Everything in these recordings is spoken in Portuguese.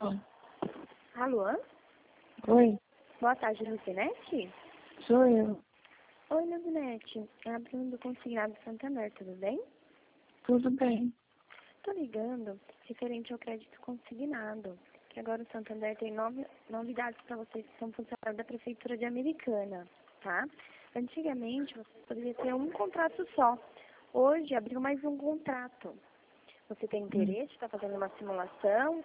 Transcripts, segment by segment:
Alô? Oi, Boa tarde, Lucinete? sou eu. Oi, Lucinete. É a Bruna do Consignado Santander, tudo bem? Tudo bem. Tô ligando referente ao crédito consignado, que agora o Santander tem novidades para vocês que são funcionários da Prefeitura de Americana, tá? Antigamente, você poderia ter um contrato só. Hoje, abriu mais um contrato. Você tem interesse? Está fazendo uma simulação?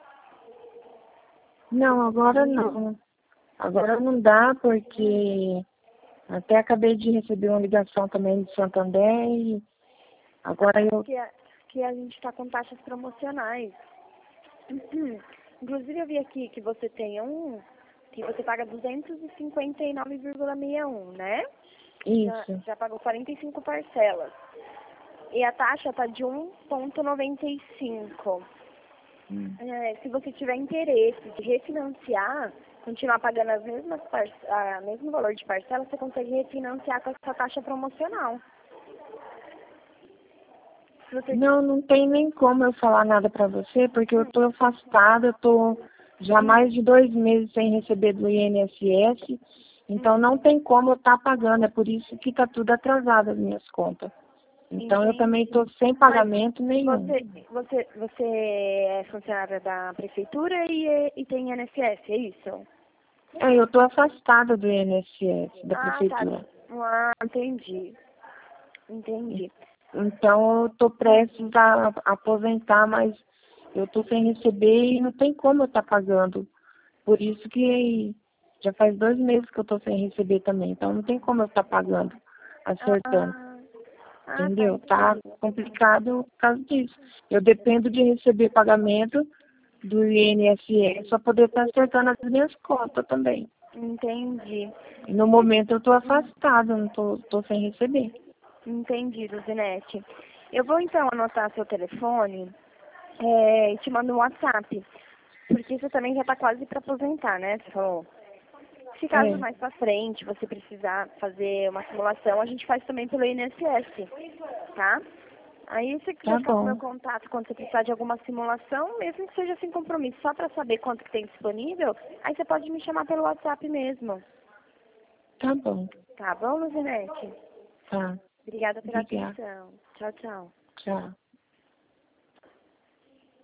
Não, agora não. Agora não dá porque até acabei de receber uma ligação também do Santander e agora eu... Que a gente está com taxas promocionais. Inclusive, eu vi aqui que você tem que você paga 259,61, né? Isso. Já pagou 45 parcelas. E a taxa está de 1,95. Se você tiver interesse de refinanciar, continuar pagando o mesmo valor de parcela, você consegue refinanciar com essa taxa promocional. Se você... Não tem nem como eu falar nada pra você, porque eu tô afastada, eu tô já mais de 2 meses sem receber do INSS, então não tem como eu estar pagando, é por isso que tá tudo atrasado as minhas contas. Então eu também estou sem pagamento nenhum. Você é funcionária da prefeitura e tem INSS, é isso? Eu estou afastada do INSS, da prefeitura. Tá. Entendi. Então eu estou prestes a aposentar, mas eu estou sem receber e não tem como eu estar pagando. Por isso que já faz 2 meses que eu estou sem receber também. Então não tem como eu estar pagando, acertando. Entendeu? Tá complicado por causa disso. Eu dependo de receber pagamento do INSS para poder estar acertando as minhas contas também. Entendi. E no momento eu estou afastada, não tô sem receber. Entendi, Luzinete. Eu vou então anotar seu telefone e te mando um WhatsApp. Porque você também já está quase para aposentar, né? Você falou. Se caso mais pra frente você precisar fazer uma simulação, a gente faz também pelo INSS, tá? Aí você quiser ficar com o meu contato quando você precisar de alguma simulação, mesmo que seja sem compromisso, só para saber quanto que tem disponível, aí você pode me chamar pelo WhatsApp mesmo. Tá bom. Tá bom, Luzinete? Tá. Obrigada pela atenção. Tchau, tchau. Tchau.